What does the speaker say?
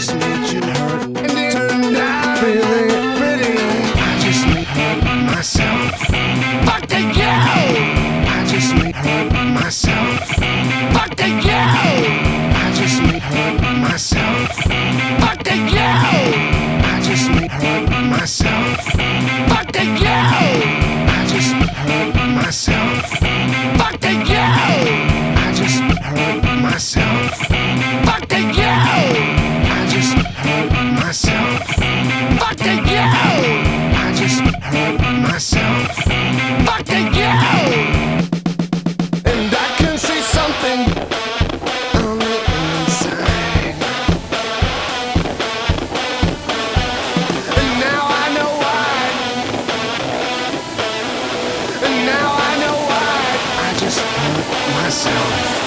just made you hurt and turned out really pretty. I just made hurt myself. Fuck you! I just made hurt myself. Fuck you! I just made hurt myself. Fuck you! I just made hurt myself. Fuck you! I just made hurt myself. Fuck you! I just hurt myself. Fuck you! I just hurt myself. Fuck you! I just hurt myself. Fuck you! And I can see something on the inside. And now I know why. And now I know why. I just hurt myself.